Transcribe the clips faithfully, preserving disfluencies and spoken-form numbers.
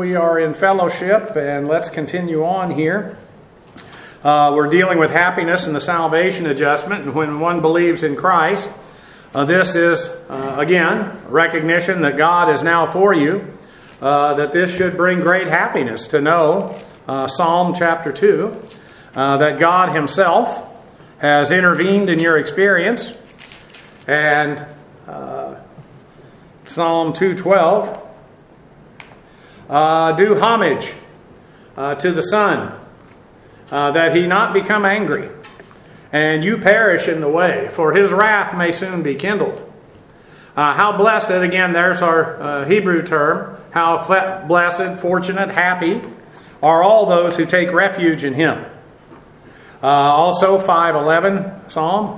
we are in fellowship, and let's continue on here. Uh, we're dealing with happiness and the salvation adjustment, and when one believes in Christ, uh, this is, uh, again, recognition that God is now for you, uh, that this should bring great happiness to know, uh, Psalm chapter two, uh, that God Himself has intervened in your experience, and uh, Psalm two twelve, uh, do homage uh, to the Son, uh, that He not become angry, and you perish in the way, for His wrath may soon be kindled. Uh, how blessed, again, there's our uh, Hebrew term, how f- blessed, fortunate, happy are all those who take refuge in Him. Uh, also, five eleven Psalm.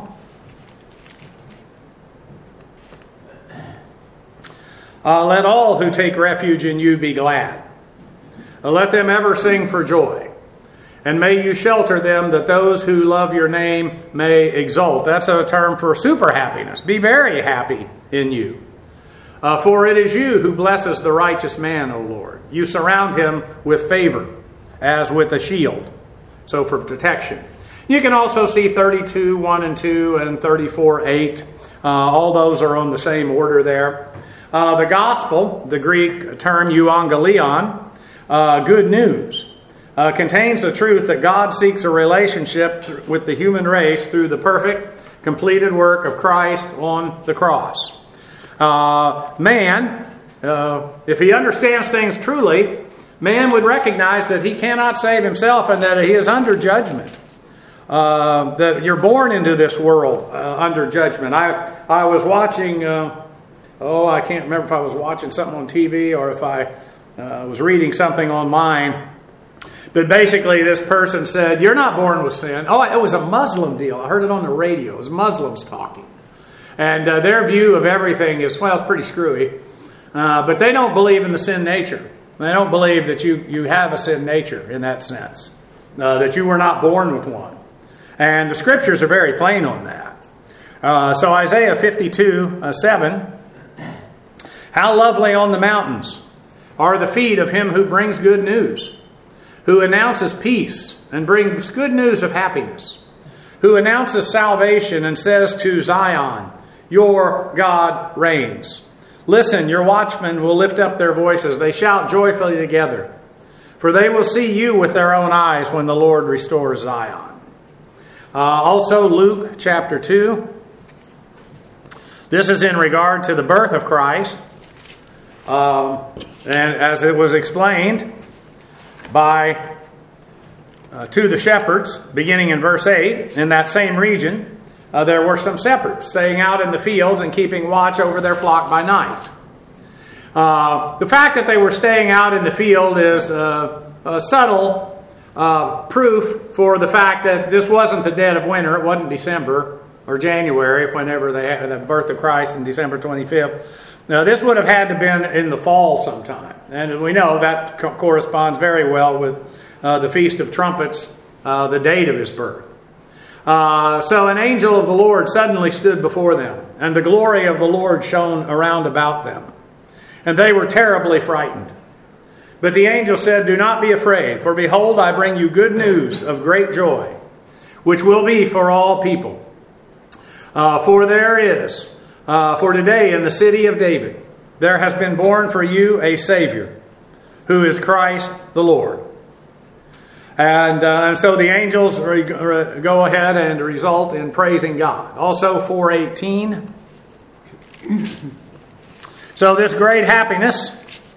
Uh, let all who take refuge in you be glad. Uh, let them ever sing for joy. And may you shelter them, that those who love your name may exult. That's a term for super happiness. Be very happy in you. Uh, for it is you who blesses the righteous man, O Lord. You surround him with favor, as with a shield. So for protection. You can also see thirty-two, one and two, and thirty-four, eight. Uh, all those are on the same order there. Uh, the gospel, the Greek term euangelion, uh, good news, uh, contains the truth that God seeks a relationship th- with the human race through the perfect, completed work of Christ on the cross. Uh, man, uh, if he understands things truly, man would recognize that he cannot save himself and that he is under judgment. Uh, that you're born into this world uh, under judgment. I I was watching... Uh, Oh, I can't remember if I was watching something on T V or if I uh, was reading something online. But basically this person said, you're not born with sin. Oh, it was a Muslim deal. I heard it on the radio. It was Muslims talking. And uh, their view of everything is, well, it's pretty screwy. Uh, but they don't believe in the sin nature. They don't believe that you, you have a sin nature in that sense. Uh, that you were not born with one. And the scriptures are very plain on that. Uh, so Isaiah fifty-two, uh, seven... How lovely on the mountains are the feet of him who brings good news, who announces peace and brings good news of happiness, who announces salvation and says to Zion, your God reigns. Listen, your watchmen will lift up their voices. They shout joyfully together, for they will see you with their own eyes when the Lord restores Zion. Uh, also, Luke chapter two. This is in regard to the birth of Christ. Um, and as it was explained by uh, to the shepherds, beginning in verse eight, in that same region, uh, there were some shepherds staying out in the fields and keeping watch over their flock by night. Uh, the fact that they were staying out in the field is uh, a subtle uh, proof for the fact that this wasn't the dead of winter. It wasn't December or January, whenever they had the birth of Christ in December twenty-fifth. Now, this would have had to have been in the fall sometime. And we know that co- corresponds very well with uh, the Feast of Trumpets, uh, the date of his birth. Uh, so an angel of the Lord suddenly stood before them, and the glory of the Lord shone around about them. And they were terribly frightened. But the angel said, do not be afraid, for behold, I bring you good news of great joy, which will be for all people. Uh, for there is... Uh, for today in the city of David, there has been born for you a Savior, who is Christ the Lord. And, uh, and so the angels re- re- go ahead and result in praising God. Also four eighteen. So this great happiness.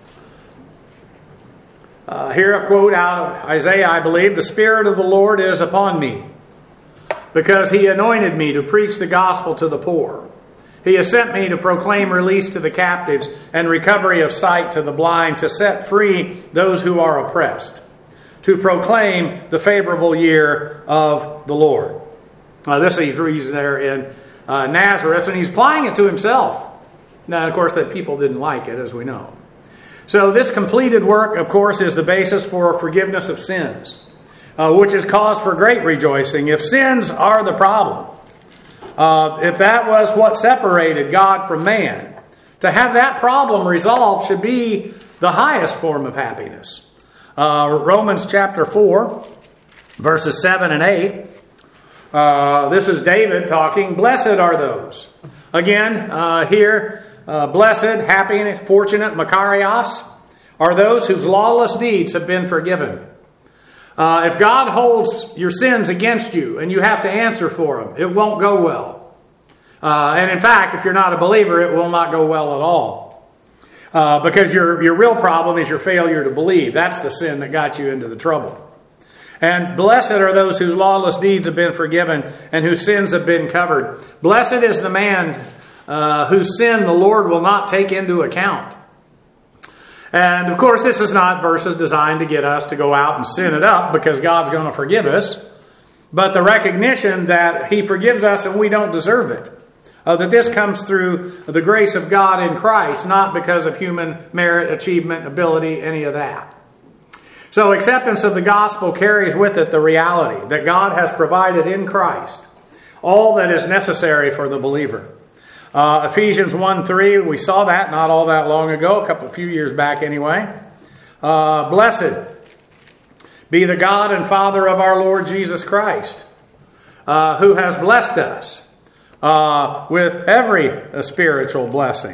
Uh, here a quote out of Isaiah, I believe. The Spirit of the Lord is upon me, because He anointed me to preach the gospel to the poor. He has sent me to proclaim release to the captives and recovery of sight to the blind, to set free those who are oppressed, to proclaim the favorable year of the Lord. Uh, this he's reads there in uh, Nazareth, and he's applying it to himself. Now, of course, that people didn't like it, as we know. So this completed work, of course, is the basis for forgiveness of sins, uh, which is cause for great rejoicing. If sins are the problem, uh, if that was what separated God from man, to have that problem resolved should be the highest form of happiness. Uh, Romans chapter four, verses seven and eight. Uh, this is David talking. Blessed are those. Again, uh, here, uh, blessed, happy, fortunate, makarios, are those whose lawless deeds have been forgiven. Uh, if God holds your sins against you and you have to answer for them, it won't go well. Uh, and in fact, if you're not a believer, it will not go well at all. Uh, because your, your real problem is your failure to believe. That's the sin that got you into the trouble. And blessed are those whose lawless deeds have been forgiven and whose sins have been covered. Blessed is the man uh, whose sin the Lord will not take into account. And of course, this is not verses designed to get us to go out and sin it up because God's going to forgive us. But the recognition that He forgives us and we don't deserve it. Uh, that this comes through the grace of God in Christ, not because of human merit, achievement, ability, any of that. So acceptance of the gospel carries with it the reality that God has provided in Christ all that is necessary for the believer. Uh, Ephesians one three, we saw that not all that long ago, a couple few years back anyway. Uh, Blessed be the God and Father of our Lord Jesus Christ, uh, who has blessed us uh, with every uh, spiritual blessing.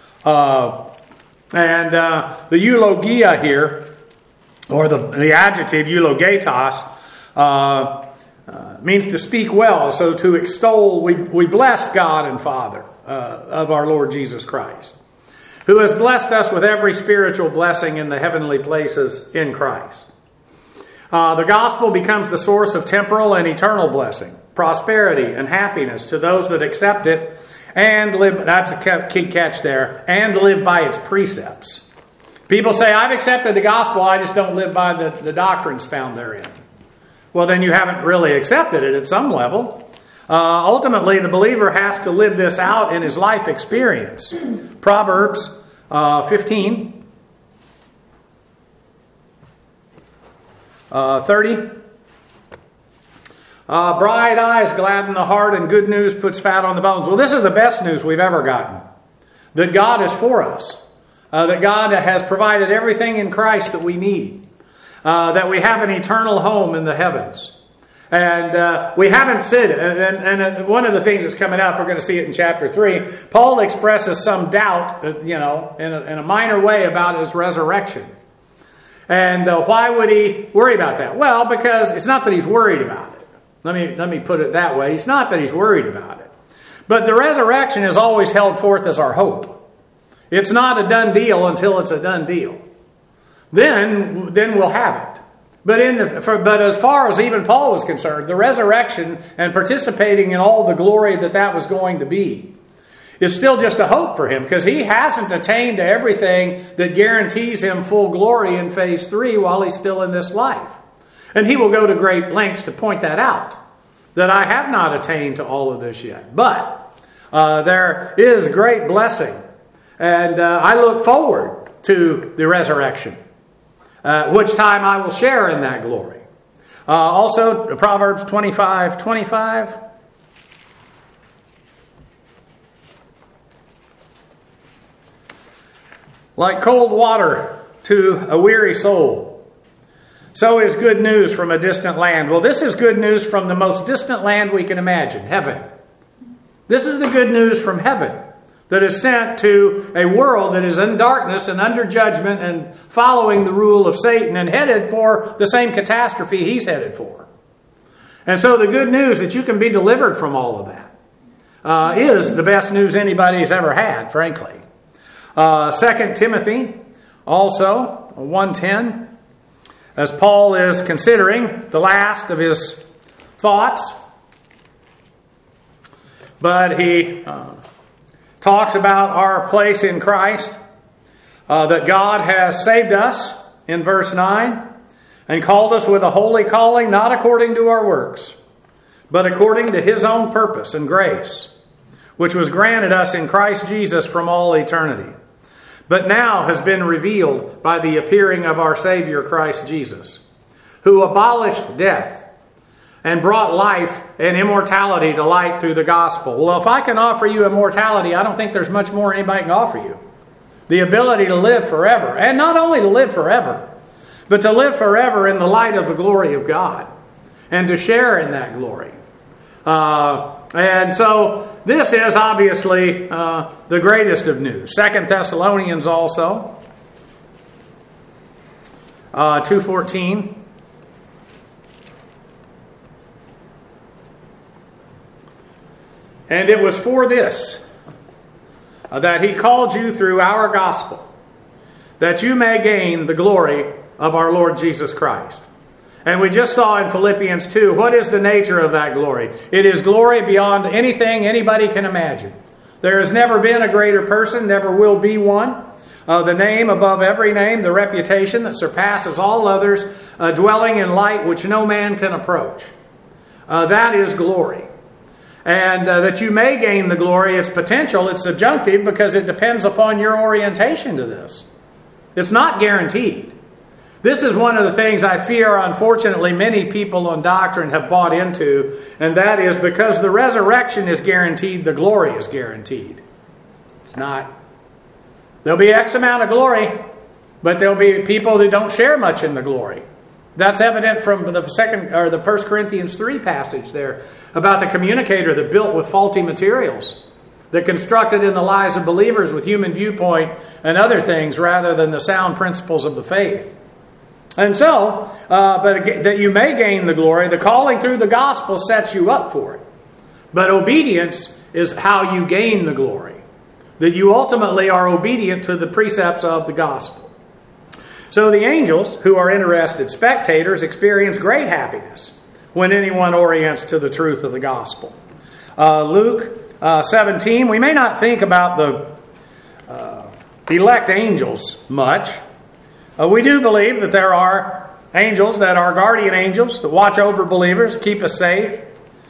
Uh, and uh, the eulogia here, or the, the adjective eulogetos, uh, uh, means to speak well. So to extol, we, we bless God and Father uh, of our Lord Jesus Christ, who has blessed us with every spiritual blessing in the heavenly places in Christ. Uh, the gospel becomes the source of temporal and eternal blessing, prosperity and happiness to those that accept it and live, that's a key catch there, and live by its precepts. People say, I've accepted the gospel, I just don't live by the, the doctrines found therein. Well, then you haven't really accepted it at some level. Uh, ultimately, the believer has to live this out in his life experience. Proverbs uh, fifteen, uh, thirty. Uh, bright eyes gladden the heart, and good news puts fat on the bones. Well, this is the best news we've ever gotten. That God is for us. Uh, that God has provided everything in Christ that we need. Uh, that we have an eternal home in the heavens. And uh, we haven't said it. And, and, and one of the things that's coming up, we're going to see it in chapter three, Paul expresses some doubt, uh, you know, in a, in a minor way about his resurrection. And uh, why would he worry about that? Well, because it's not that he's worried about it. Let me, let me put it that way. It's not that he's worried about it. But the resurrection is always held forth as our hope. It's not a done deal until it's a done deal. Then, then we'll have it. But in the, for, but as far as even Paul was concerned, the resurrection and participating in all the glory that that was going to be is still just a hope for him, because he hasn't attained to everything that guarantees him full glory in phase three while he's still in this life. And he will go to great lengths to point that out, that I have not attained to all of this yet. But uh, there is great blessing. And uh, I look forward to the resurrection, uh, which time I will share in that glory. Uh, also, Proverbs twenty-five twenty-five. Like cold water to a weary soul, so is good news from a distant land. Well, this is good news from the most distant land we can imagine, heaven. This is the good news from heaven that is sent to a world that is in darkness and under judgment and following the rule of Satan and headed for the same catastrophe he's headed for. And so the good news that you can be delivered from all of that uh, is the best news anybody's ever had, frankly. Uh, Second Timothy, also, one ten, as Paul is considering the last of his thoughts, but he uh, talks about our place in Christ, uh, that God has saved us, in verse nine, and called us with a holy calling, not according to our works, but according to His own purpose and grace, which was granted us in Christ Jesus from all eternity, but now has been revealed by the appearing of our Savior Christ Jesus, who abolished death and brought life and immortality to light through the gospel. Well, if I can offer you immortality, I don't think there's much more anybody can offer you. the ability to live forever. And not only to live forever, but to live forever in the light of the glory of God and to share in that glory. Uh, and so this is obviously uh, the greatest of news. Second Thessalonians also, uh, two fourteen. And it was for this uh, that he called you through our gospel, that you may gain the glory of our Lord Jesus Christ. And we just saw in Philippians two, what is the nature of that glory? It is glory beyond anything anybody can imagine. There has never been a greater person, never will be one. Uh, the name above every name, the reputation that surpasses all others, uh, dwelling in light which no man can approach. Uh, that is glory. And uh, that you may gain the glory, its potential, it's subjunctive because it depends upon your orientation to this. It's not guaranteed. This is one of the things I fear, unfortunately, many people on doctrine have bought into, and that is because the resurrection is guaranteed, the glory is guaranteed. It's not. There'll be X amount of glory, but there'll be people that don't share much in the glory. That's evident from the second or the First Corinthians three passage there about the communicator that built with faulty materials, that constructed in the lives of believers with human viewpoint and other things rather than the sound principles of the faith. And so, uh, but that you may gain the glory, the calling through the gospel sets you up for it. But obedience is how you gain the glory. That you ultimately are obedient to the precepts of the gospel. So the angels, who are interested spectators, experience great happiness when anyone orients to the truth of the gospel. Uh, Luke uh, seventeen, we may not think about the uh, elect angels much. Uh, we do believe that there are angels that are guardian angels that watch over believers, keep us safe.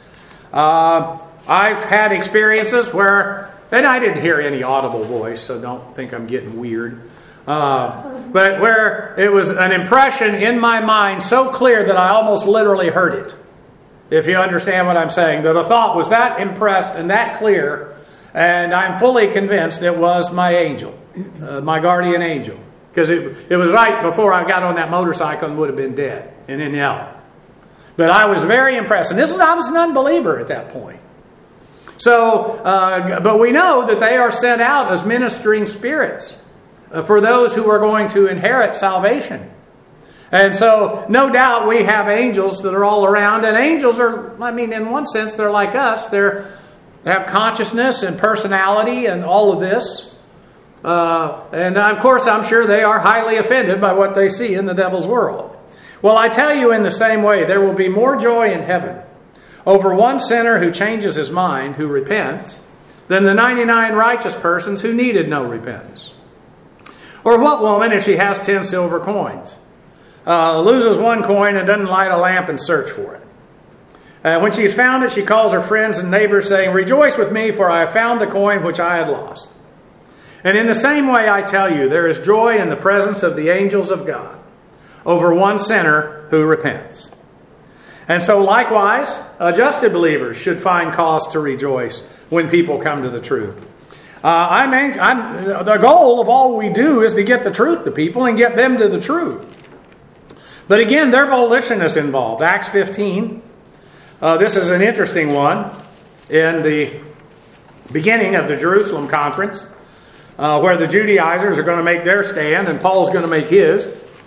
Uh, I've had experiences where, and I didn't hear any audible voice, so don't think I'm getting weird. Uh, but where it was an impression in my mind so clear that I almost literally heard it. If you understand what I'm saying. That a thought was that impressed and that clear, and I'm fully convinced it was my angel, uh, my guardian angel. Because it, it was right before I got on that motorcycle and would have been dead and in hell. But I was very impressed. And this was, I was an unbeliever at that point. So, uh, but we know that they are sent out as ministering spirits for those who are going to inherit salvation. And so, no doubt we have angels that are all around. And angels are, I mean, in one sense, they're like us. They're, they have consciousness and personality and all of this. Uh, and of course, I'm sure they are highly offended by what they see in the devil's world. Well, I tell you in the same way, there will be more joy in heaven over one sinner who changes his mind, who repents, than the ninety-nine righteous persons who needed no repentance. Or what woman, if she has ten silver coins, uh, loses one coin and doesn't light a lamp and search for it? Uh, when she has found it, she calls her friends and neighbors, saying, "Rejoice with me, for I have found the coin which I had lost." And in the same way, I tell you, there is joy in the presence of the angels of God over one sinner who repents. And so likewise, adjusted believers should find cause to rejoice when people come to the truth. Uh, I'm, I'm, the goal of all we do is to get the truth to people and get them to the truth. But again, their volition is involved. Acts fifteen, uh, this is an interesting one in the beginning of the Jerusalem conference. Uh, where the Judaizers are going to make their stand and Paul's going to make his.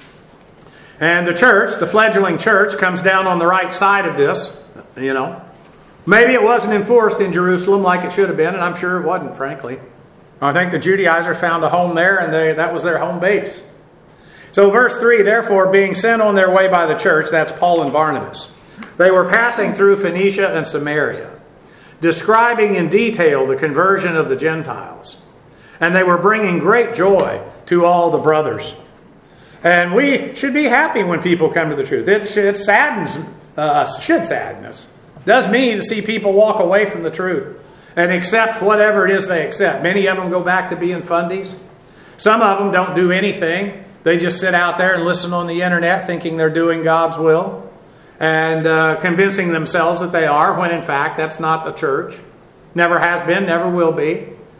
And the church, the fledgling church, comes down on the right side of this, you know. Maybe it wasn't enforced in Jerusalem like it should have been, and I'm sure it wasn't, frankly. I think the Judaizers found a home there, and they, that was their home base. So verse three, therefore, being sent on their way by the church, that's Paul and Barnabas, they were passing through Phoenicia and Samaria, describing in detail the conversion of the Gentiles. And they were bringing great joy to all the brothers. And we should be happy when people come to the truth. It, it saddens us, should sadden us. It does mean to see people walk away from the truth and accept whatever it is they accept. Many of them go back to being fundies. Some of them don't do anything. They just sit out there and listen on the internet thinking they're doing God's will and uh, convincing themselves that they are, when in fact that's not the church. Never has been, never will be.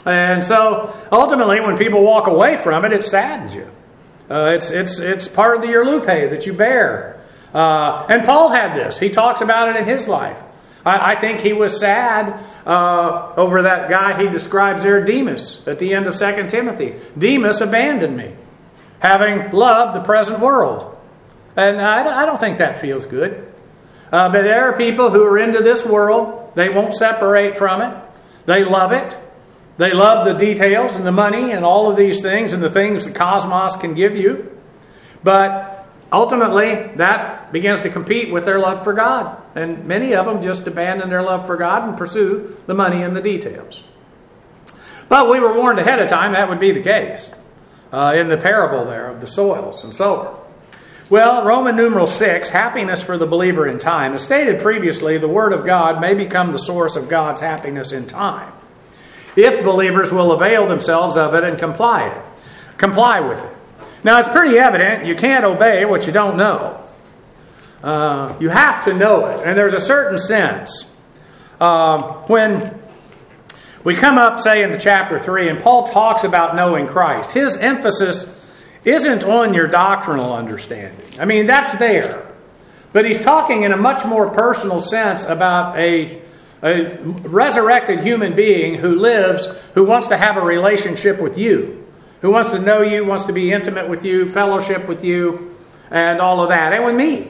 And so ultimately when people walk away from it, it saddens you. Uh, it's it's it's part of the Yerlupe that you bear. Uh, and Paul had this. He talks about it in his life. I, I think he was sad uh, over that guy he describes there, Demas, at the end of Second Timothy. Demas abandoned me, having loved the present world. And I, I don't think that feels good. Uh, but there are people who are into this world. They won't separate from it. They love it. They love the details and the money and all of these things and the things the cosmos can give you. But ultimately, that begins to compete with their love for God. And many of them just abandon their love for God and pursue the money and the details. But we were warned ahead of time that would be the case uh, in the parable there of the soils and sower. Well, Roman numeral six, happiness for the believer in time. As stated previously, the Word of God may become the source of God's happiness in time, if believers will avail themselves of it and comply it, comply with it. Now, it's pretty evident you can't obey what you don't know. Uh, you have to know it. And there's a certain sense. Uh, when we come up, say, into chapter three, and Paul talks about knowing Christ, his emphasis isn't on your doctrinal understanding. I mean, that's there. But he's talking in a much more personal sense about a, a resurrected human being who lives, who wants to have a relationship with you, who wants to know you, wants to be intimate with you, fellowship with you, and all of that, and with me.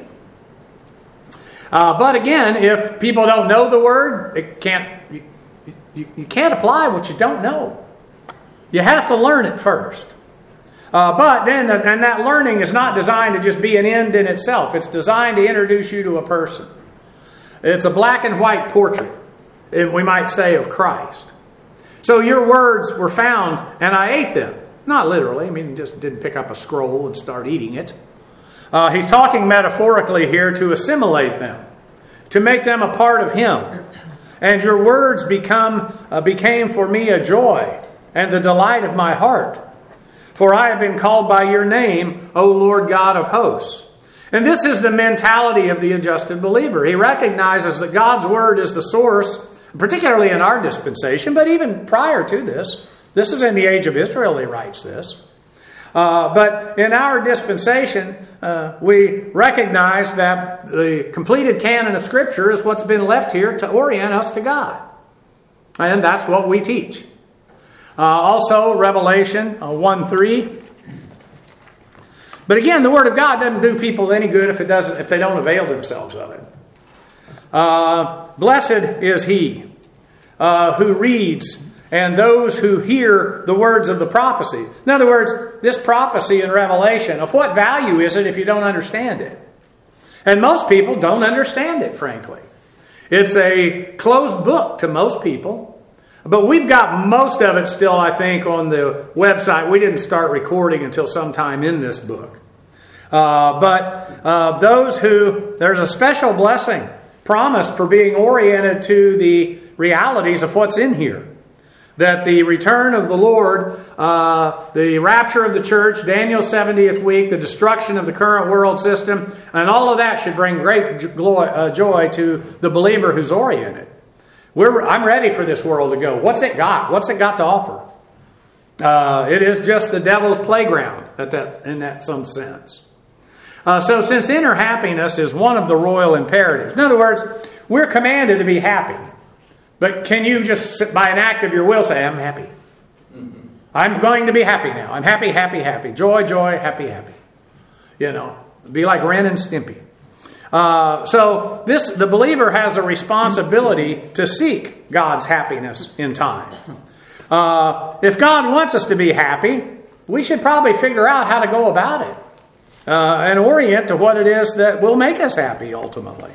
Uh, but again, if people don't know the Word, it can't you, you, you can't apply what you don't know. You have to learn it first. Uh, but then, and that learning is not designed to just be an end in itself. It's designed to introduce you to a person. It's a black and white portrait, we might say, of Christ. So your words were found, and I ate them. Not literally. I mean, just didn't pick up a scroll and start eating it. Uh, he's talking metaphorically here to assimilate them, to make them a part of Him. And your words become uh, became for me a joy and the delight of my heart. For I have been called by your name, O Lord God of hosts. And this is the mentality of the adjusted believer. He recognizes that God's Word is the source, particularly in our dispensation, but even prior to this. This is in the age of Israel he writes this. Uh, but in our dispensation, uh, we recognize that the completed canon of Scripture is what's been left here to orient us to God. And that's what we teach. Uh, also, Revelation uh, one three. But again, the Word of God doesn't do people any good if it doesn't, if they don't avail themselves of it. Uh, blessed is he uh, who reads and those who hear the words of the prophecy. In other words, this prophecy in Revelation, of what value is it if you don't understand it? And most people don't understand it, frankly. It's a closed book to most people. But we've got most of it still, I think, on the website. We didn't start recording until sometime in this book. Uh, but uh, those who, there's a special blessing promised for being oriented to the realities of what's in here. That the return of the Lord, uh, the rapture of the church, Daniel's seventieth week, the destruction of the current world system, and all of that should bring great joy to the believer who's oriented. We're, I'm ready for this world to go. What's it got? What's it got to offer? Uh, it is just the devil's playground at that, in that some sense. Uh, so since inner happiness is one of the royal imperatives. In other words, we're commanded to be happy. But can you just, by an act of your will, say, I'm happy. Mm-hmm. I'm going to be happy now. I'm happy, happy, happy. Joy, joy, happy, happy. You know, be like Ren and Stimpy. Uh, so this, the believer has a responsibility to seek God's happiness in time. Uh, if God wants us to be happy, we should probably figure out how to go about it uh, and orient to what it is that will make us happy ultimately.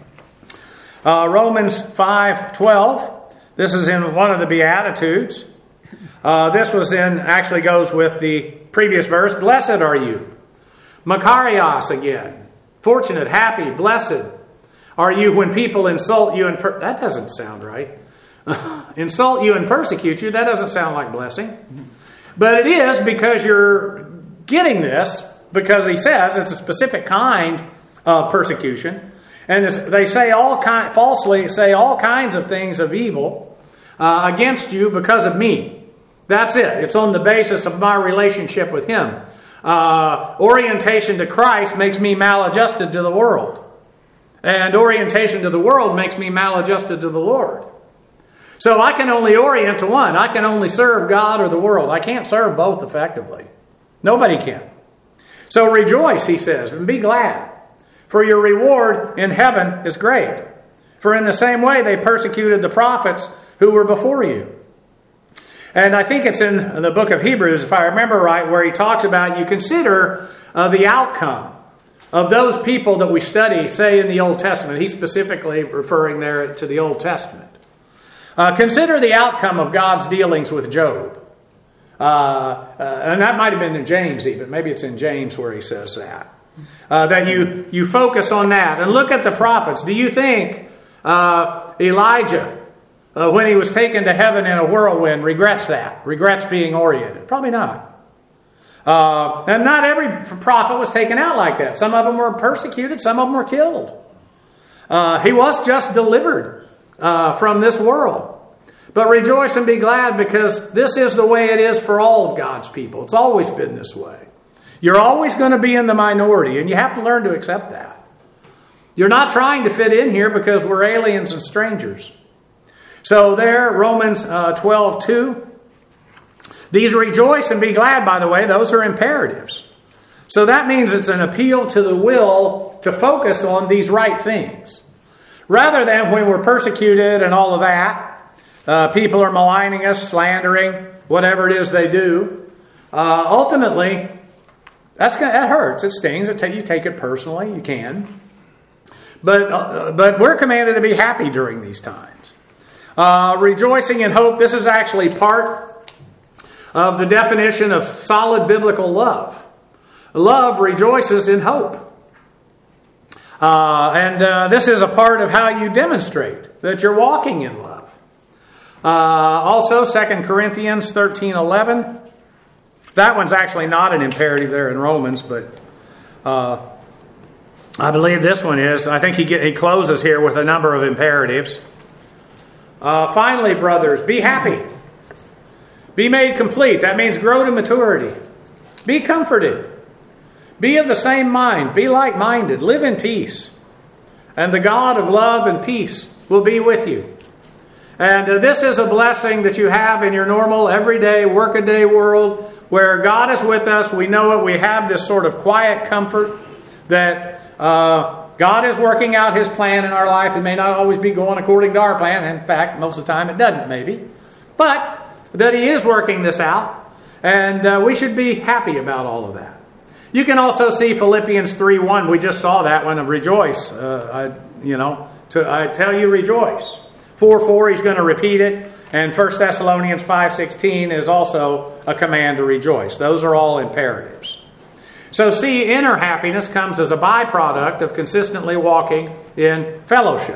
Uh, Romans five twelve. This is in one of the Beatitudes. Uh, this was in, actually goes with the previous verse. Blessed are you. Makarios again. Fortunate, happy, blessed are you when people insult you and... Per- that doesn't sound right. Insult you and persecute you. That doesn't sound like blessing. But it is because you're getting this, because he says it's a specific kind of persecution. And they say all kind, falsely say all kinds of things of evil uh, against you because of me. That's it. It's on the basis of my relationship with Him. Uh, orientation to Christ makes me maladjusted to the world. And orientation to the world makes me maladjusted to the Lord. So I can only orient to one. I can only serve God or the world. I can't serve both effectively. Nobody can. So rejoice, he says, and be glad. For your reward in heaven is great. For in the same way they persecuted the prophets who were before you. And I think it's in the book of Hebrews, if I remember right, where he talks about you consider uh, the outcome of those people that we study, say in the Old Testament. He's specifically referring there to the Old Testament. Uh, consider the outcome of God's dealings with Job. Uh, uh, and that might have been in James even. Maybe it's in James where he says that. Uh, that you, you focus on that. And look at the prophets. Do you think uh, Elijah, Uh, when he was taken to heaven in a whirlwind, regrets that? Regrets being oriented? Probably not. Uh, and not every prophet was taken out like that. Some of them were persecuted. Some of them were killed. Uh, he was just delivered uh, from this world. But rejoice and be glad, because this is the way it is for all of God's people. It's always been this way. You're always going to be in the minority, and you have to learn to accept that. You're not trying to fit in here because we're aliens and strangers. So there, Romans uh, twelve two. These rejoice and be glad, by the way, those are imperatives. So that means it's an appeal to the will to focus on these right things. Rather than when we're persecuted and all of that, uh, people are maligning us, slandering, whatever it is they do. Uh, ultimately, that's gonna, that hurts. It stings. It t- you take it personally. You can. But, uh, but we're commanded to be happy during these times. Uh, rejoicing in hope. This is actually part of the definition of solid biblical love. Love rejoices in hope. Uh, and uh, this is a part of how you demonstrate that you're walking in love. Uh, also, Second Corinthians thirteen eleven. That one's actually not an imperative there in Romans, but uh, I believe this one is. I think he, get, he closes here with a number of imperatives. Uh, finally, brothers, be happy. Be made complete. That means grow to maturity. Be comforted. Be of the same mind. Be like-minded. Live in peace. And the God of love and peace will be with you. And uh, this is a blessing that you have in your normal, everyday, workaday world where God is with us. We know it. We have this sort of quiet comfort that Uh, God is working out His plan in our life. It may not always be going according to our plan. In fact, most of the time it doesn't, maybe. But that He is working this out. And uh, we should be happy about all of that. You can also see Philippians three one. We just saw that one of rejoice. Uh, I, you know, to, I tell you rejoice. four four, he's going to repeat it. And First Thessalonians five sixteen is also a command to rejoice. Those are all imperatives. So see, inner happiness comes as a byproduct of consistently walking in fellowship.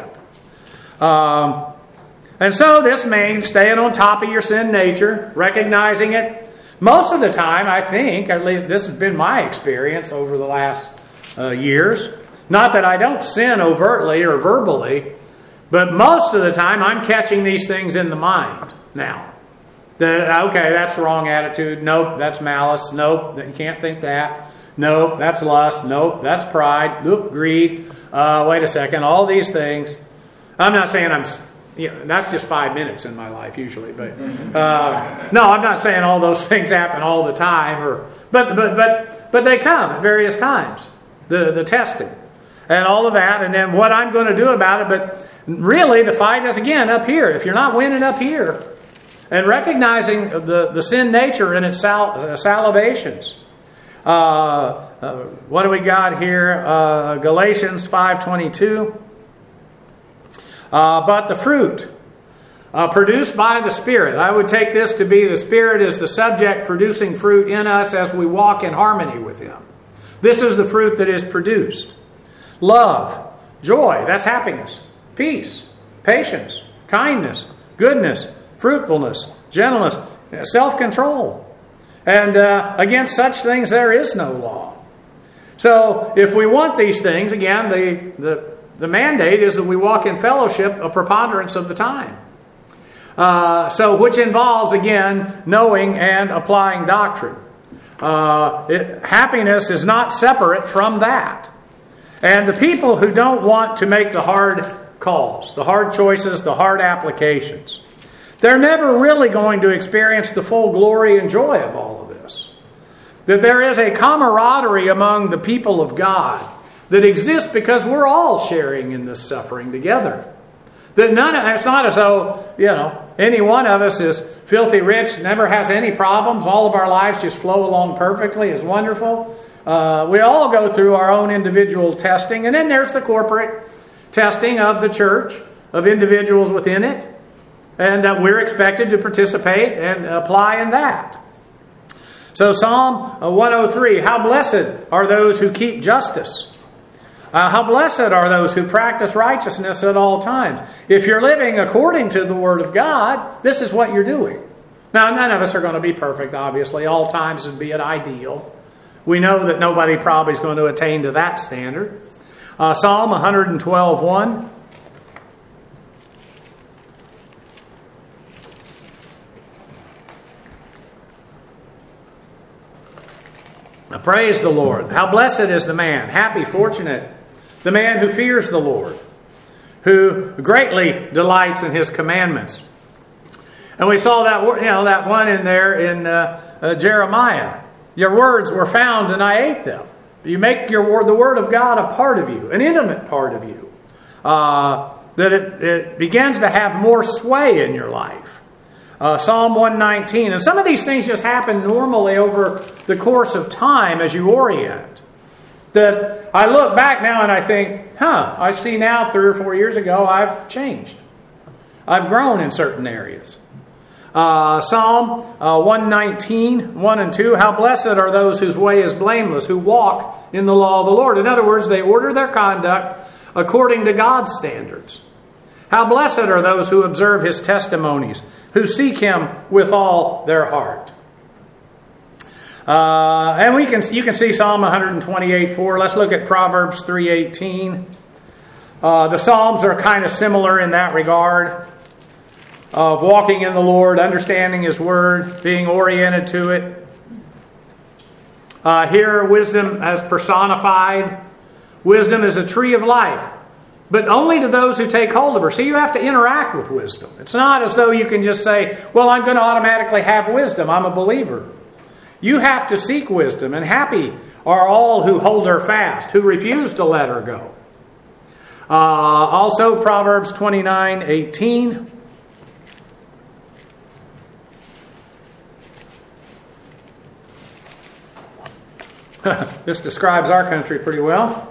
Um, and so this means staying on top of your sin nature, recognizing it. Most of the time, I think, at least this has been my experience over the last uh, years. Not that I don't sin overtly or verbally, but most of the time I'm catching these things in the mind now. That, okay, that's the wrong attitude. Nope, that's malice. Nope, you can't think that. Nope, that's lust. Nope, that's pride. Nope, greed. Uh, wait a second. All these things. I'm not saying I'm... You know, that's just five minutes in my life usually. But uh, no, I'm not saying all those things happen all the time. Or But but but but they come at various times. The, the testing. And all of that. And then what I'm going to do about it. But really the fight is again up here. If you're not winning up here and recognizing the, the sin nature in its sal- uh, salivations. Uh, uh, what do we got here? Uh, Galatians five twenty-two. Uh, but the fruit uh, produced by the Spirit. I would take this to be the Spirit is the subject producing fruit in us as we walk in harmony with Him. This is the fruit that is produced. Love, joy, that's happiness, peace, patience, kindness, goodness, fruitfulness, gentleness, self-control. And uh, against such things there is no law. So if we want these things, again, the, the, the mandate is that we walk in fellowship a preponderance of the time. Uh, so, which involves, again, knowing and applying doctrine. Uh, it, happiness is not separate from that. And the people who don't want to make the hard calls, the hard choices, the hard applications, they're never really going to experience the full glory and joy of all of this. That there is a camaraderie among the people of God that exists because we're all sharing in this suffering together. That none of, it's not as though, you know, any one of us is filthy rich, never has any problems, all of our lives just flow along perfectly, is wonderful. Uh, we all go through our own individual testing, and then there's the corporate testing of the church, of individuals within it, and that we're expected to participate and apply in that. So Psalm one oh three, how blessed are those who keep justice. Uh, how blessed are those who practice righteousness at all times. If you're living according to the Word of God, this is what you're doing. Now, none of us are going to be perfect, obviously. All times would be an ideal. We know that nobody probably is going to attain to that standard. Uh, Psalm one twelve one. Praise the Lord. How blessed is the man, happy, fortunate, the man who fears the Lord, who greatly delights in His commandments. And we saw that, you know, that one in there in uh, uh, Jeremiah. Your words were found and I ate them. You make your word, the Word of God a part of you, an intimate part of you. Uh, that it, it begins to have more sway in your life. Uh, Psalm one nineteen. And some of these things just happen normally over the course of time as you orient. That I look back now and I think, huh, I see now three or four years ago I've changed. I've grown in certain areas. Uh, Psalm uh, one nineteen, one and two. How blessed are those whose way is blameless, who walk in the law of the Lord. In other words, they order their conduct according to God's standards. How blessed are those who observe His testimonies, who seek Him with all their heart. Uh, and we can you can see Psalm one twenty-eight four. Let's look at Proverbs three eighteen. Uh, the Psalms are kind of similar in that regard, of walking in the Lord, understanding His Word, being oriented to it. Uh, here, wisdom as personified. Wisdom is a tree of life, but only to those who take hold of her. See, you have to interact with wisdom. It's not as though you can just say, well, I'm going to automatically have wisdom. I'm a believer. You have to seek wisdom, and happy are all who hold her fast, who refuse to let her go. Uh, also, Proverbs twenty-nine eighteen. This describes our country pretty well.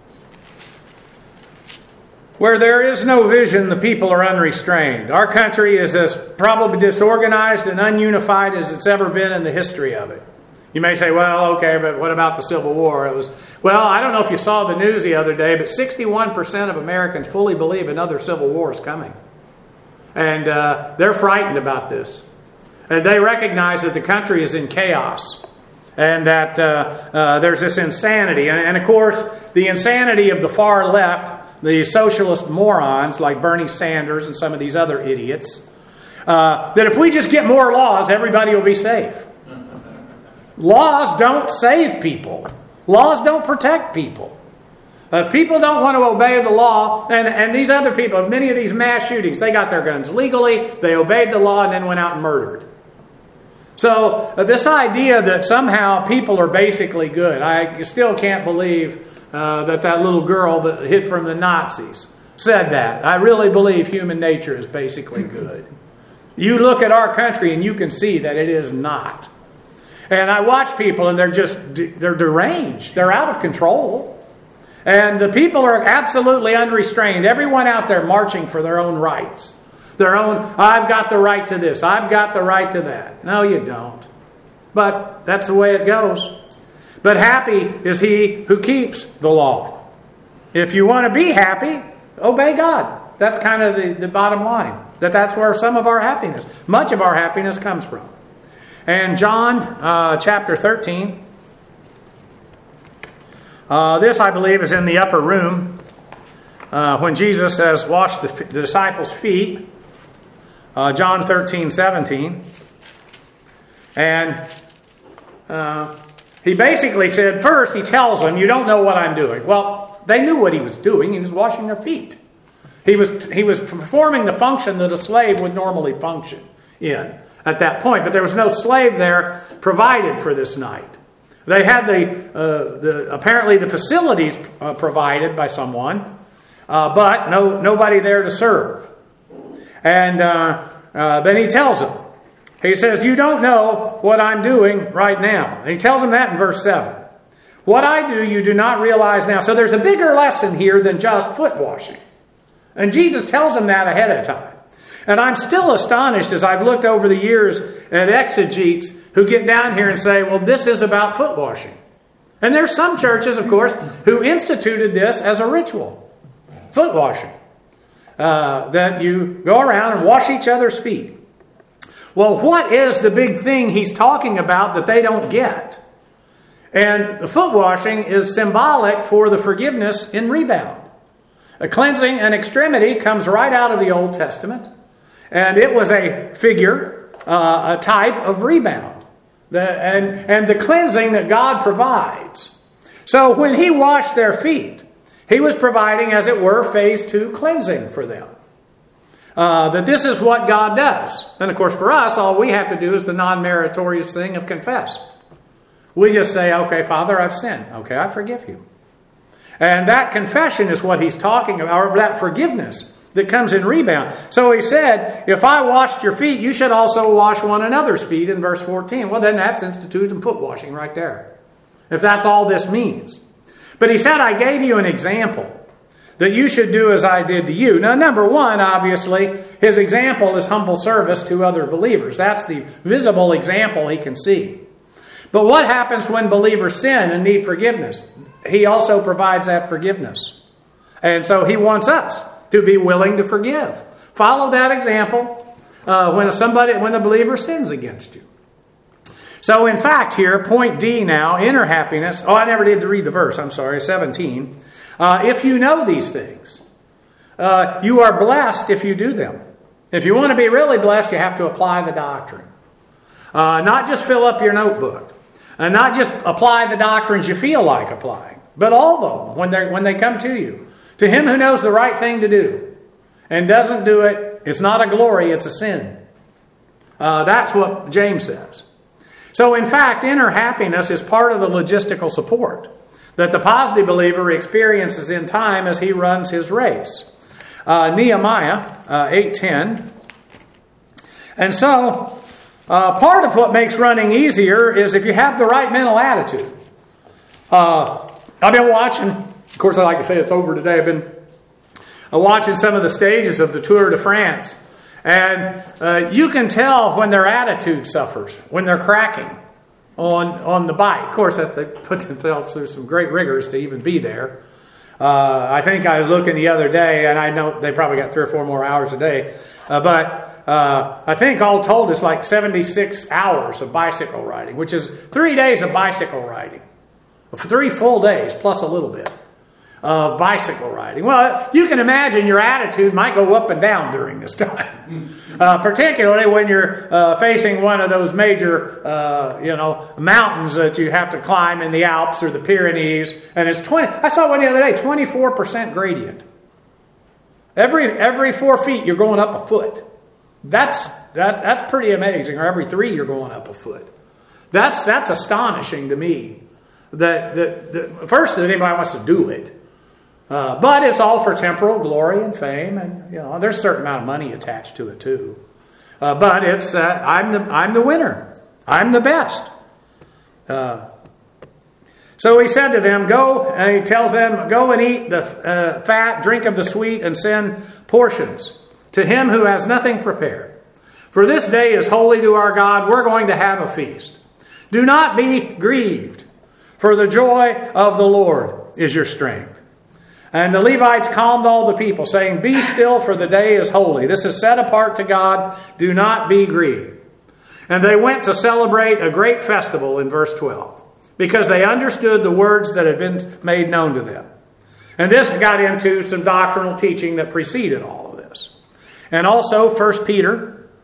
Where there is no vision, the people are unrestrained. Our country is as probably disorganized and ununified as it's ever been in the history of it. You may say, well, okay, but what about the Civil War? It was, well, I don't know if you saw the news the other day, but sixty-one percent of Americans fully believe another civil war is coming. And uh, they're frightened about this. And they recognize that the country is in chaos. And that uh, uh, there's this insanity. And, and of course, the insanity of the far left, the socialist morons like Bernie Sanders and some of these other idiots, uh, that if we just get more laws, everybody will be safe. Laws don't save people. Laws don't protect people. If people don't want to obey the law, and, and these other people, many of these mass shootings, they got their guns legally, they obeyed the law, and then went out and murdered. So uh, this idea that somehow people are basically good, I still can't believe uh, that that little girl that hid from the Nazis said that. I really believe human nature is basically good. You look at our country and you can see that it is not. And I watch people and they're just, they're deranged. They're out of control. And the people are absolutely unrestrained. Everyone out there marching for their own rights. Their own, I've got the right to this. I've got the right to that. No, you don't. But that's the way it goes. But happy is he who keeps the law. If you want to be happy, obey God. That's kind of the, the bottom line. That that's where some of our happiness, much of our happiness comes from. And John uh, chapter thirteen. Uh, this, I believe, is in the upper room uh, when Jesus has washed the, the disciples' feet. uh, John thirteen, seventeen. And uh, he basically said, first he tells them, you don't know what I'm doing. Well, they knew what he was doing. He was washing their feet. He was, he was performing the function that a slave would normally function in at that point. But there was no slave there provided for this night. They had the, uh, the apparently the facilities uh, provided by someone, uh, but no nobody there to serve. And uh, uh, then he tells them, he says, you don't know what I'm doing right now. And he tells them that in verse seven. What I do, you do not realize now. So there's a bigger lesson here than just foot washing. And Jesus tells them that ahead of time. And I'm still astonished as I've looked over the years at exegetes who get down here and say, well, this is about foot washing. And there's some churches, of course, who instituted this as a ritual. Foot washing. Uh, that you go around and wash each other's feet. Well, what is the big thing he's talking about that they don't get? And the foot washing is symbolic for the forgiveness in rebound. A cleansing and extremity comes right out of the Old Testament. And it was a figure, uh, a type of rebound. The, and, and the cleansing that God provides. So when he washed their feet, he was providing, as it were, phase two cleansing for them. Uh, that this is what God does. And of course for us, all we have to do is the non-meritorious thing of confess. We just say, okay, Father, I've sinned. Okay, I forgive you. And that confession is what he's talking about, or that forgiveness that comes in rebound. So he said, if I washed your feet, you should also wash one another's feet in verse fourteen. Well, then that's instituting foot washing right there. If that's all this means. But he said, I gave you an example that you should do as I did to you. Now, number one, obviously, his example is humble service to other believers. That's the visible example he can see. But what happens when believers sin and need forgiveness? He also provides that forgiveness. And so he wants us to be willing to forgive. Follow that example uh, when somebody, when the believer sins against you. So in fact here, point D now, inner happiness. Oh, I never did read the verse. I'm sorry, seventeen. Uh, if you know these things, uh, you are blessed if you do them. If you want to be really blessed, you have to apply the doctrine. Uh, not just fill up your notebook. And not just apply the doctrines you feel like applying. But all of them, when they when they come to you. To him who knows the right thing to do and doesn't do it, it's not a glory, it's a sin. Uh, that's what James says. So in fact, inner happiness is part of the logistical support that the positive believer experiences in time as he runs his race. Uh, Nehemiah uh, eight ten. And so, uh, part of what makes running easier is if you have the right mental attitude. Uh, I've been watching, of course, I like to say it's over today. I've been uh, watching some of the stages of the Tour de France. And uh, you can tell when their attitude suffers, when they're cracking on, on the bike. Of course, they put themselves through some great rigors to even be there. Uh, I think I was looking the other day, and I know they probably got three or four more hours a day. Uh, but uh, I think all told it's like seventy-six hours of bicycle riding, which is three days of bicycle riding. Three full days, plus a little bit of bicycle riding. Well, you can imagine your attitude might go up and down during this time. Uh, particularly when you're uh, facing one of those major, uh, you know, mountains that you have to climb in the Alps or the Pyrenees. And it's twenty, I saw one the other day, twenty-four percent gradient. Every every four feet you're going up a foot. That's that, that's pretty amazing. Or every three you're going up a foot. That's that's astonishing to me. That, that, that first, that anybody wants to do it. Uh, but it's all for temporal glory and fame, and you know there's a certain amount of money attached to it too. Uh, but it's uh, I'm the I'm the winner. I'm the best. Uh, so he said to them, "Go," and he tells them, "Go and eat the uh, fat, drink of the sweet, and send portions to him who has nothing prepared. For this day is holy to our God. We're going to have a feast. Do not be grieved, for the joy of the Lord is your strength." And the Levites calmed all the people, saying, "Be still, for the day is holy. This is set apart to God. Do not be grieved." And they went to celebrate a great festival in verse twelve, because they understood the words that had been made known to them. And this got into some doctrinal teaching that preceded all of this. And also First Peter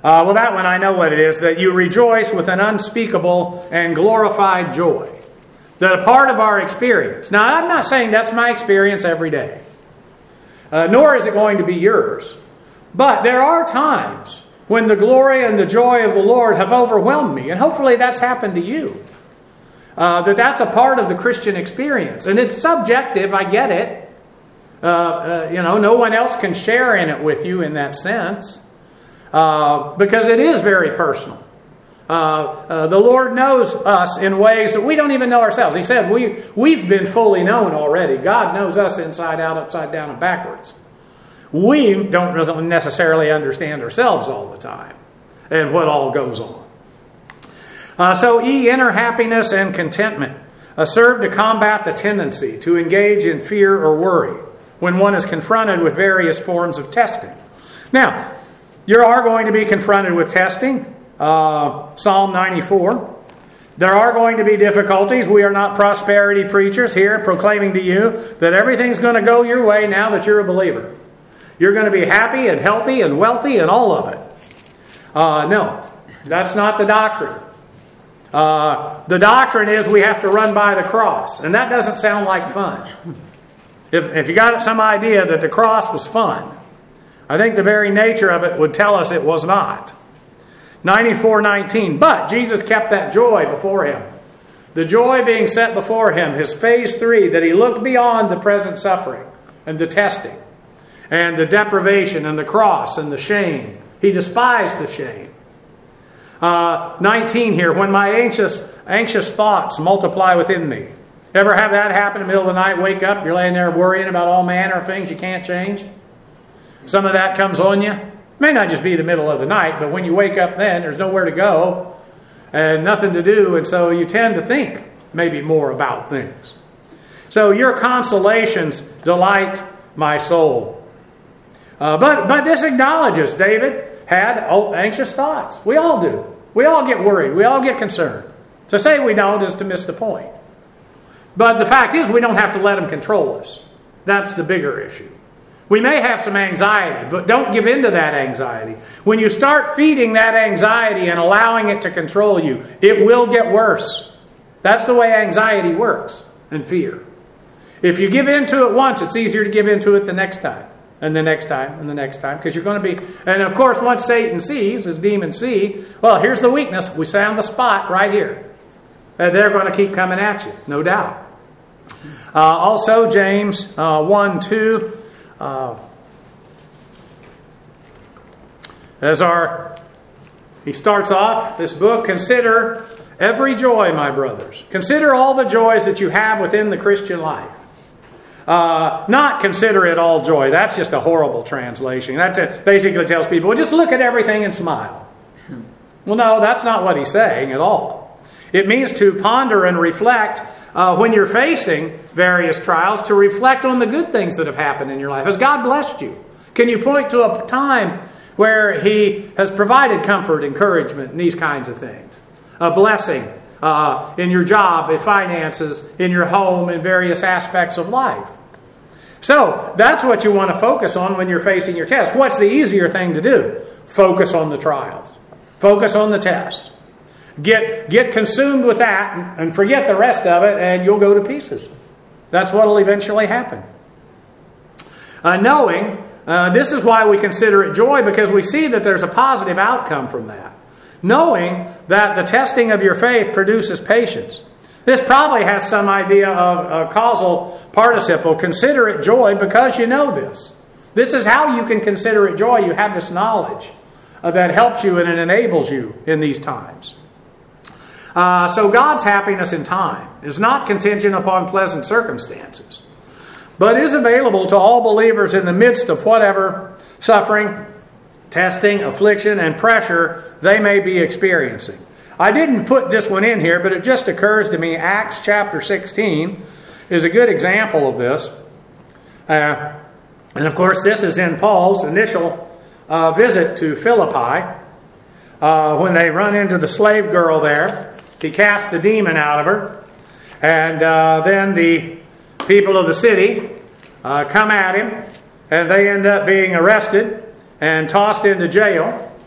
Uh, well, that one I know what it is, that you rejoice with an unspeakable and glorified joy. That a part of our experience. Now, I'm not saying that's my experience every day. Uh, nor is it going to be yours. But there are times when the glory and the joy of the Lord have overwhelmed me. And hopefully that's happened to you. Uh, that that's a part of the Christian experience. And it's subjective, I get it. Uh, uh, you know, no one else can share in it with you in that sense. Uh, because it is very personal. Uh, uh, the Lord knows us in ways that we don't even know ourselves. He said we, we've been fully known already. God knows us inside out, upside down, and backwards. We don't necessarily understand ourselves all the time and what all goes on. Uh, so E, inner happiness and contentment uh, serve to combat the tendency to engage in fear or worry when one is confronted with various forms of testing. Now, you are going to be confronted with testing. Uh, Psalm ninety-four. There are going to be difficulties. We are not prosperity preachers here proclaiming to you that everything's going to go your way now that you're a believer. You're going to be happy and healthy and wealthy and all of it. Uh, no, that's not the doctrine. Uh, the doctrine is we have to run by the cross. And that doesn't sound like fun. If, if you got some idea that the cross was fun, I think the very nature of it would tell us it was not. ninety-four nineteen. But Jesus kept that joy before him. The joy being set before him, his phase three, that he looked beyond the present suffering and the testing and the deprivation and the cross and the shame. He despised the shame. Uh, nineteen here, when my anxious anxious thoughts multiply within me. Ever have that happen in the middle of the night? Wake up, you're laying there worrying about all manner of things you can't change. Some of that comes on you. It may not just be the middle of the night, but when you wake up then, there's nowhere to go and nothing to do, and so you tend to think maybe more about things. So your consolations delight my soul. Uh, but, but this acknowledges David had anxious thoughts. We all do. We all get worried. We all get concerned. To say we don't is to miss the point. But the fact is we don't have to let them control us. That's the bigger issue. We may have some anxiety, but don't give in to that anxiety. When you start feeding that anxiety and allowing it to control you, it will get worse. That's the way anxiety works and fear. If you give in to it once, it's easier to give in to it the next time. And the next time, and the next time, because you're going to be... And of course, once Satan sees, as demons see, well, here's the weakness. We found the spot right here. And they're going to keep coming at you, no doubt. Uh, also, James uh, one two... Uh, as our, he starts off this book, consider every joy, my brothers. Consider all the joys that you have within the Christian life. Uh, not consider it all joy. That's just a horrible translation. That basically tells people, well, just look at everything and smile. Well, no, that's not what he's saying at all. It means to ponder and reflect uh, when you're facing various trials, to reflect on the good things that have happened in your life. Has God blessed you? Can you point to a time where He has provided comfort, encouragement, and these kinds of things? A blessing uh, in your job, in finances, in your home, in various aspects of life. So, that's what you want to focus on when you're facing your test. What's the easier thing to do? Focus on the trials. Focus on the test. Get get consumed with that and forget the rest of it, and you'll go to pieces. That's what will eventually happen. Uh, knowing, uh, this is why we consider it joy, because we see that there's a positive outcome from that. Knowing that the testing of your faith produces patience. This probably has some idea of a causal participle. Consider it joy because you know this. This is how you can consider it joy. You have this knowledge uh, that helps you and it enables you in these times. Uh, so God's happiness in time is not contingent upon pleasant circumstances, but is available to all believers in the midst of whatever suffering, testing, affliction, and pressure they may be experiencing. I didn't put this one in here, but it just occurs to me. Acts chapter sixteen is a good example of this. Uh, and of course, this is in Paul's initial uh, visit to Philippi. Uh, when they run into the slave girl there, he casts the demon out of her. And uh, then the people of the city uh, come at him, and they end up being arrested and tossed into jail.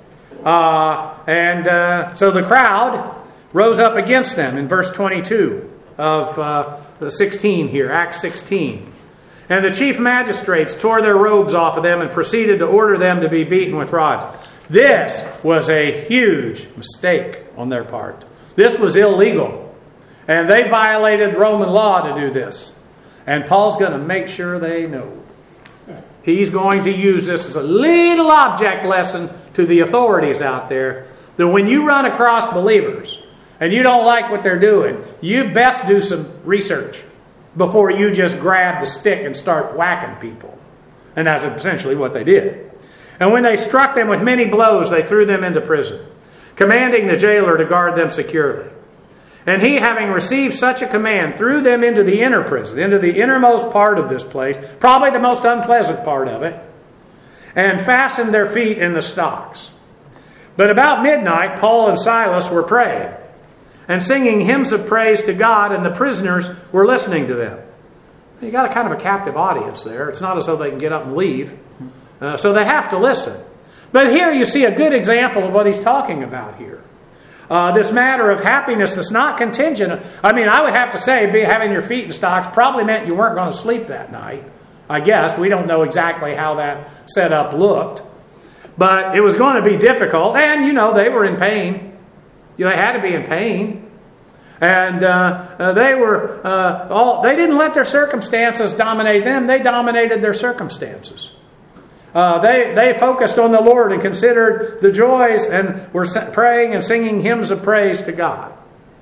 Uh, and uh, so the crowd rose up against them in verse twenty-two of uh, sixteen here, Acts sixteen. And the chief magistrates tore their robes off of them and proceeded to order them to be beaten with rods. This was a huge mistake on their part. This was illegal. And they violated Roman law to do this. And Paul's going to make sure they know. He's going to use this as a little object lesson to the authorities out there, that when you run across believers and you don't like what they're doing, you best do some research before you just grab the stick and start whacking people. And that's essentially what they did. And when they struck them with many blows, they threw them into prison, commanding the jailer to guard them securely. And he, having received such a command, threw them into the inner prison, into the innermost part of this place, probably the most unpleasant part of it, and fastened their feet in the stocks. But about midnight, Paul and Silas were praying and singing hymns of praise to God, and the prisoners were listening to them. You got a kind of a captive audience there. It's not as though they can get up and leave. Uh, so they have to listen. But here you see a good example of what he's talking about here. Uh, this matter of happiness that's not contingent. I mean, I would have to say, be having your feet in stocks probably meant you weren't going to sleep that night. I guess. We don't know exactly how that setup looked. But it was going to be difficult. And, you know, they were in pain. You know, they had to be in pain. And uh, uh, they were uh, all, they didn't let their circumstances dominate them. They dominated their circumstances. Uh, they, they focused on the Lord and considered the joys and were praying and singing hymns of praise to God.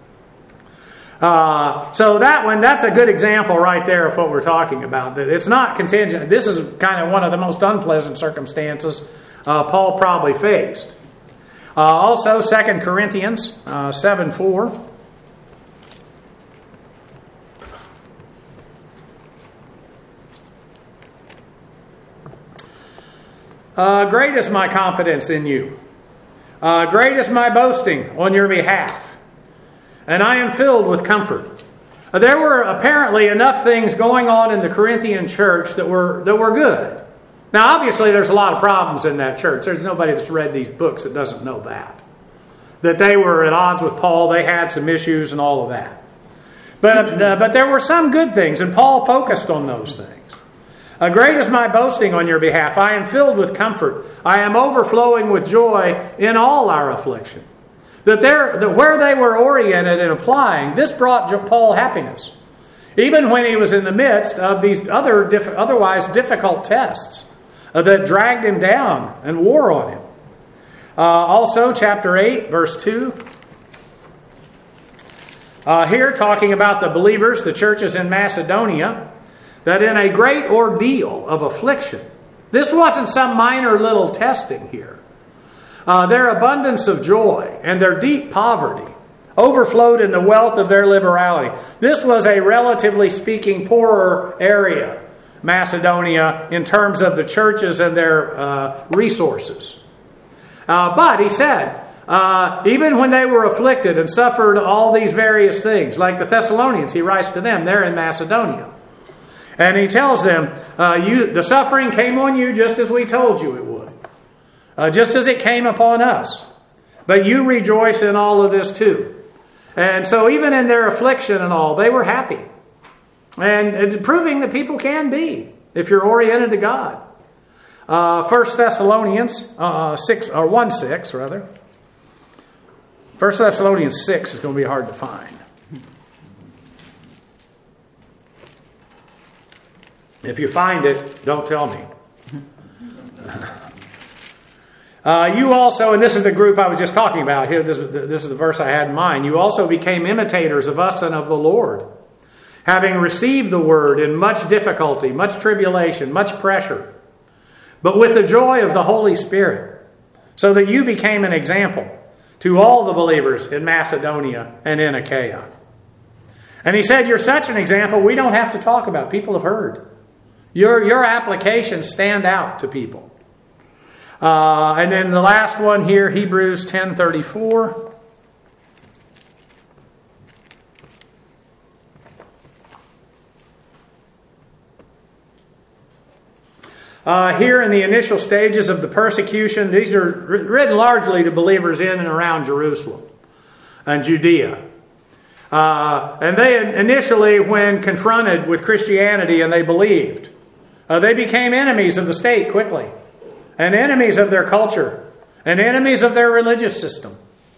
Uh, so that one, that's a good example right there of what we're talking about. That it's not contingent. This is kind of one of the most unpleasant circumstances uh, Paul probably faced. Uh, also, Second Corinthians uh, seven four. Uh, great is my confidence in you. Uh, great is my boasting on your behalf. And I am filled with comfort. Uh, there were apparently enough things going on in the Corinthian church that were that were good. Now, obviously, there's a lot of problems in that church. There's nobody that's read these books that doesn't know that. That they were at odds with Paul. They had some issues and all of that. But, uh, but there were some good things, and Paul focused on those things. Uh, great is my boasting on your behalf. I am filled with comfort. I am overflowing with joy in all our affliction. That, that where they were oriented and applying, this brought Paul happiness. Even when he was in the midst of these other diff- otherwise difficult tests uh, that dragged him down and wore on him. Uh, also, chapter eight, verse two. Uh, here, talking about the believers, the churches in Macedonia, that in a great ordeal of affliction, this wasn't some minor little testing here. Uh, their abundance of joy and their deep poverty overflowed in the wealth of their liberality. This was a relatively speaking poorer area, Macedonia, in terms of the churches and their uh, resources. Uh, but he said, uh, even when they were afflicted and suffered all these various things, like the Thessalonians, he writes to them, they're in Macedonia. And he tells them, uh, you, the suffering came on you just as we told you it would. Uh, just as it came upon us. But you rejoice in all of this too. And so even in their affliction and all, they were happy. And it's proving that people can be, if you're oriented to God. Uh, First Thessalonians uh, six or one six rather. First Thessalonians six is going to be hard to find. If you find it, don't tell me. Uh, you also, and this is the group I was just talking about here, this, this is the verse I had in mind. You also became imitators of us and of the Lord, having received the word in much difficulty, much tribulation, much pressure, but with the joy of the Holy Spirit, so that you became an example to all the believers in Macedonia and in Achaia. And he said, you're such an example, we don't have to talk about. People have heard. Your, your applications stand out to people. Uh, and then the last one here, Hebrews ten thirty-four. Uh, here in the initial stages of the persecution, these are written largely to believers in and around Jerusalem and Judea. Uh, and they initially, when confronted with Christianity and they believed, uh, they became enemies of the state quickly, and enemies of their culture, and enemies of their religious system.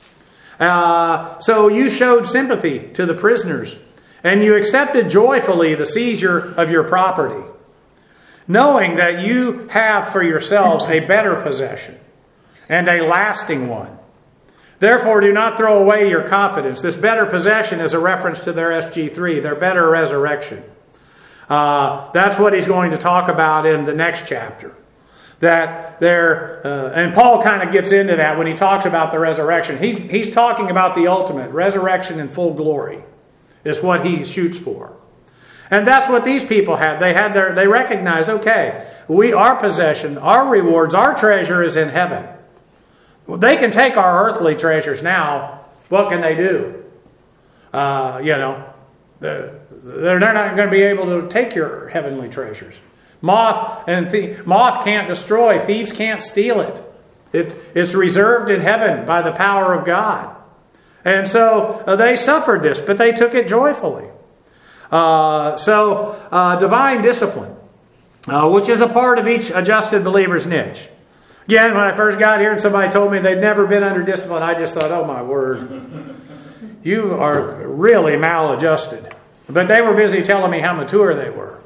Uh, so you showed sympathy to the prisoners, and you accepted joyfully the seizure of your property, knowing that you have for yourselves a better possession and a lasting one. Therefore, do not throw away your confidence. This better possession is a reference to their S G three, their better resurrection. Uh, that's what he's going to talk about in the next chapter. That there, uh, and Paul kind of gets into that when he talks about the resurrection. He, he's talking about the ultimate resurrection in full glory is what he shoots for. And that's what these people had. They had their, they recognized, okay, we, our possession, our rewards, our treasure is in heaven. Well, they can take our earthly treasures now. What can they do? Uh, you know, they're, they're not going to be able to take your heavenly treasures. Moth and th- moth can't destroy. Thieves can't steal it. it. It's reserved in heaven by the power of God. And so uh, they suffered this, but they took it joyfully. Uh, so, uh, divine discipline, uh, which is a part of each adjusted believer's niche. Again, when I first got here and somebody told me they'd never been under discipline, I just thought, oh my word, you are really maladjusted. But they were busy telling me how mature they were.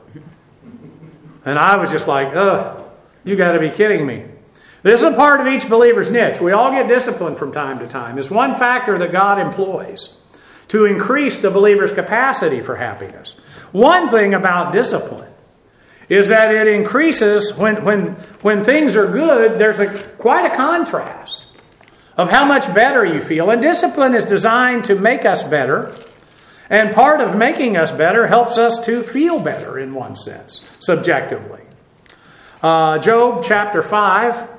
And I was just like, ugh, you got to be kidding me. This is a part of each believer's niche. We all get disciplined from time to time. It's one factor that God employs to increase the believer's capacity for happiness. One thing about discipline is that it increases when when when things are good. There's a quite a contrast of how much better you feel. And discipline is designed to make us better. And part of making us better helps us to feel better in one sense, subjectively. Uh, Job chapter five,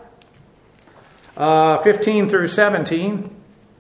uh, fifteen through seventeen.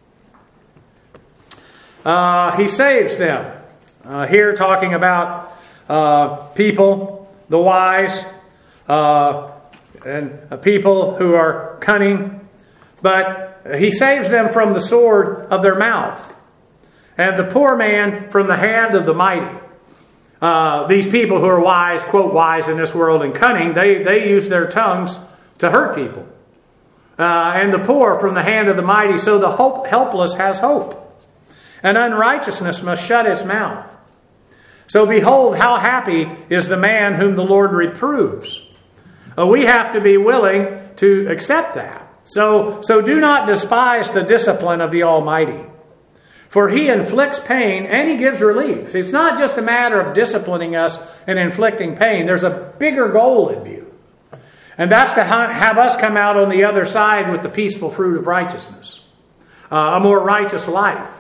Uh, he saves them. Uh, here talking about uh, people, the wise, uh, and uh, people who are cunning. But he saves them from the sword of their mouth, and the poor man from the hand of the mighty. Uh, these people who are wise, quote, wise in this world and cunning, they, they use their tongues to hurt people. Uh, and the poor from the hand of the mighty, so the hope, helpless has hope. And unrighteousness must shut its mouth. So behold, how happy is the man whom the Lord reproves. Uh, we have to be willing to accept that. So, so do not despise the discipline of the Almighty. For He inflicts pain and He gives relief. It's not just a matter of disciplining us and inflicting pain. There's a bigger goal in view. And that's to have us come out on the other side with the peaceful fruit of righteousness. Uh, a more righteous life.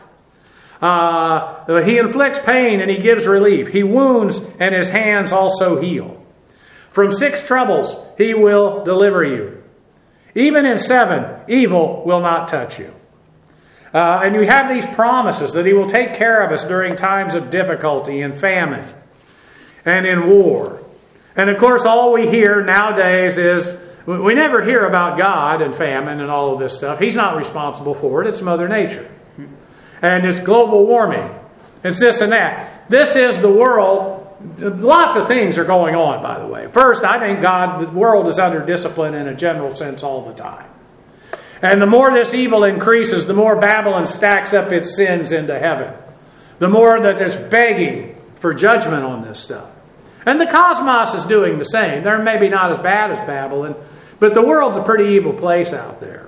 Uh, he inflicts pain and He gives relief. He wounds and His hands also heal. From six troubles He will deliver you. Even in seven, evil will not touch you. Uh, and you have these promises that He will take care of us during times of difficulty and famine and in war. And of course, all we hear nowadays is, we never hear about God and famine and all of this stuff. He's not responsible for it. It's Mother Nature. And it's global warming. It's this and that. This is the world. Lots of things are going on, by the way. First, I think God, the world is under discipline in a general sense all the time. And the more this evil increases, the more Babylon stacks up its sins into heaven. The more that there's begging for judgment on this stuff. And the cosmos is doing the same. They're maybe not as bad as Babylon, but the world's a pretty evil place out there.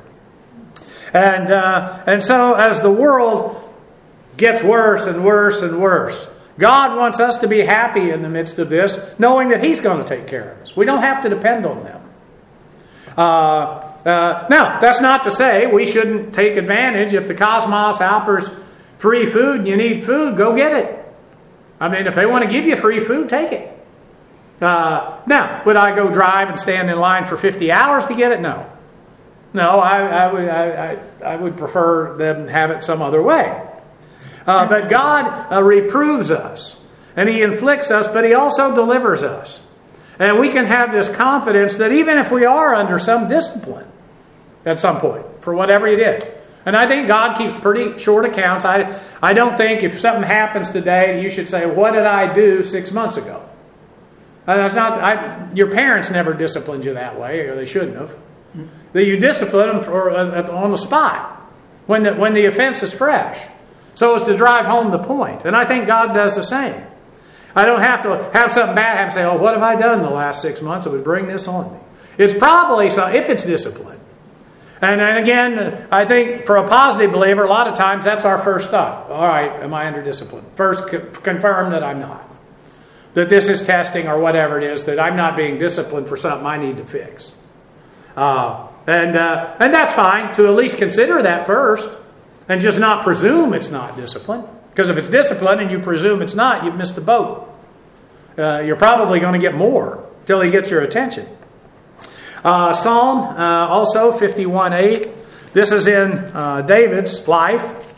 And uh, and so as the world gets worse and worse and worse, God wants us to be happy in the midst of this, knowing that He's going to take care of us. We don't have to depend on them. Uh, uh, now, that's not to say we shouldn't take advantage. If the cosmos offers free food and you need food, go get it. I mean, if they want to give you free food, take it. Uh, now, would I go drive and stand in line for fifty hours to get it? No. No, I, I, would, I, I would prefer them have it some other way. Uh, but God uh, reproves us, and He inflicts us, but He also delivers us. And we can have this confidence that even if we are under some discipline at some point, for whatever you did. And I think God keeps pretty short accounts. I, I don't think if something happens today, you should say, what did I do six months ago? And that's not, I, your parents never disciplined you that way, or they shouldn't have. That you discipline them for, uh, on the spot, when the, when the offense is fresh. So as to drive home the point. And I think God does the same. I don't have to have something bad happen and say, oh, what have I done the last six months that would bring this on me? It's probably, so, if it's discipline. And, and again, I think for a positive believer, a lot of times that's our first thought. All right, am I under discipline? First, co- confirm that I'm not. That this is testing or whatever it is, that I'm not being disciplined for something I need to fix. Uh, and uh, and that's fine to at least consider that first and just not presume it's not discipline. Because if it's discipline and you presume it's not, you've missed the boat. Uh, you're probably going to get more till he gets your attention. Uh, Psalm, uh, also fifty-one eight. This is in uh, David's life.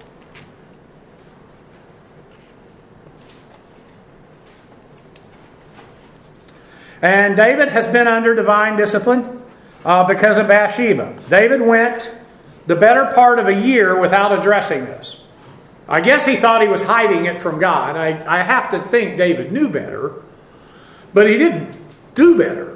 And David has been under divine discipline uh, because of Bathsheba. David went the better part of a year without addressing this. I guess he thought he was hiding it from God. I, I have to think David knew better, but he didn't do better.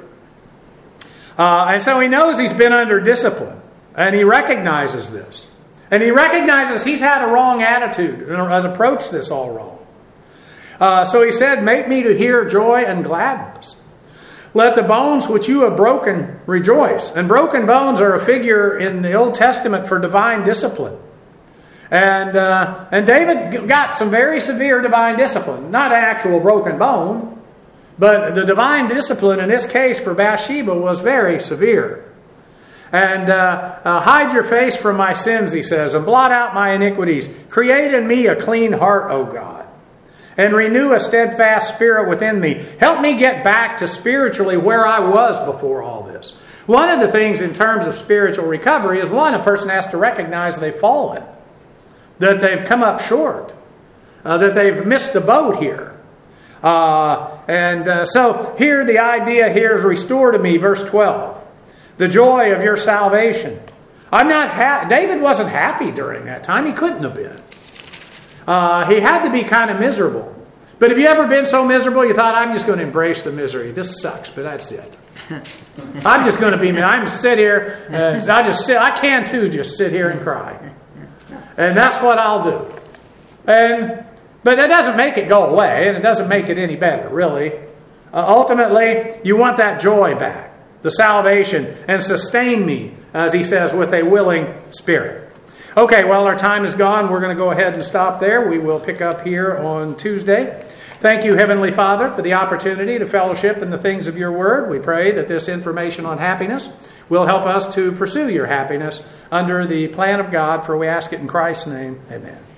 Uh, and so he knows he's been under discipline, and he recognizes this. And he recognizes he's had a wrong attitude and has approached this all wrong. Uh, so he said, make me to hear joy and gladness. Let the bones which you have broken rejoice. And broken bones are a figure in the Old Testament for divine discipline. And uh, and David got some very severe divine discipline. Not an actual broken bone, but the divine discipline in this case for Bathsheba was very severe. And uh, uh, hide your face from my sins, he says, and blot out my iniquities. Create in me a clean heart, O God, and renew a steadfast spirit within me. Help me get back to spiritually where I was before all this. One of the things in terms of spiritual recovery is, one, a person has to recognize they've fallen, that they've come up short, uh, that they've missed the boat here. Uh, and uh, so here the idea here is restore to me, verse twelve, the joy of your salvation. I'm not ha- David wasn't happy during that time. He couldn't have been. Uh, he had to be kind of miserable. But have you ever been so miserable you thought, I'm just going to embrace the misery. This sucks, but that's it. I'm just going to be, I'm just sit here, uh, I just sit, I can too just sit here and cry. And that's what I'll do. And But that doesn't make it go away, and it doesn't make it any better, really. Uh, ultimately, you want that joy back, the salvation, and sustain me, as he says, with a willing spirit. Okay, well, our time is gone. We're going to go ahead and stop there. We will pick up here on Tuesday. Thank you, Heavenly Father, for the opportunity to fellowship in the things of your word. We pray that this information on happiness will help us to pursue your happiness under the plan of God, for we ask it in Christ's name. Amen.